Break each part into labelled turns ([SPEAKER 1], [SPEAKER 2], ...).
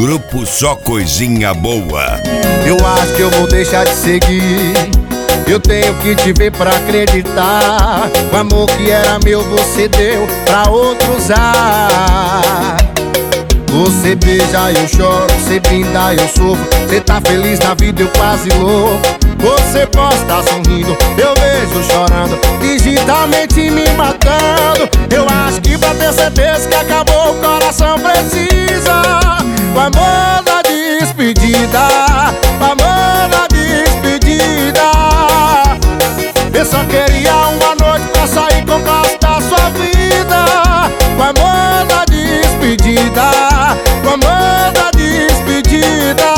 [SPEAKER 1] Grupo Só Coisinha Boa.
[SPEAKER 2] Eu acho que eu vou deixar de seguir. Eu tenho que te ver pra acreditar. O amor que era meu você deu pra outro usar. Você beija, eu choro, você brinda, eu sofro. Você tá feliz na vida, eu quase louco. Você posta sorrindo, eu vejo chorando, digitalmente me matando. Eu acho que pra ter certeza que acabou, o coração precisa o amor da despedida, o amor da despedida. Eu só queria uma noite pra sair com o gosto da sua vida. O amor da despedida, o amor da despedida.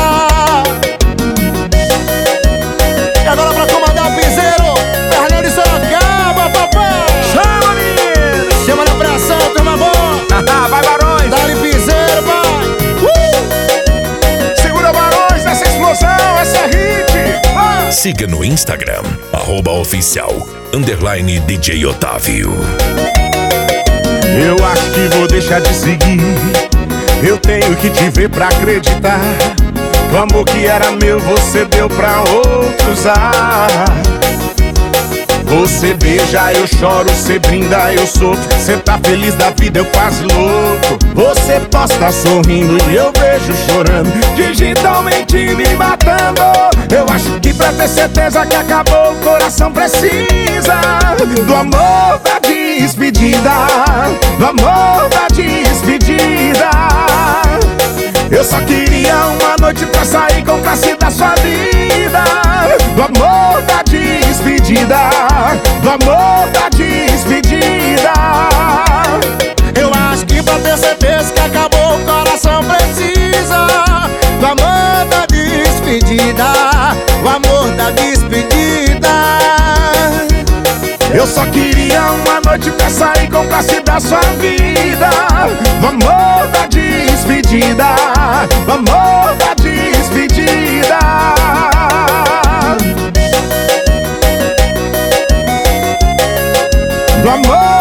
[SPEAKER 2] E agora pra comandar o piseiro, Fernando de Sorocaba, papai.
[SPEAKER 3] Chama, menino!
[SPEAKER 2] Chama na pressão, turma boa.
[SPEAKER 3] Vai, Barões!
[SPEAKER 2] Dá-lhe piseiro, vai.
[SPEAKER 3] Segura, Barões, essa explosão, essa é hit! Vai.
[SPEAKER 1] Siga no Instagram, @oficial_DJ Otávio.
[SPEAKER 3] Eu acho que vou deixar de seguir. Eu tenho que te ver pra acreditar. O amor que era meu você deu pra outro usar. Você beija, eu choro, você brinda, eu sofro. Você tá feliz da vida, eu quase louco. Você posta sorrindo e eu vejo chorando, digitalmente me matando. Eu acho que pra ter certeza que acabou, o coração precisa do amor da despedida, do amor da despedida. Eu só queria uma noite pra sair com classe da sua vida. Do amor da despedida, do amor da despedida.
[SPEAKER 2] Eu acho que pra ter certeza que acabou, o coração precisa do amor da despedida, o amor da despedida.
[SPEAKER 3] Eu só queria uma noite pra sair com classe da sua vida. Do amor da despedida, do amor da despedida. Do amor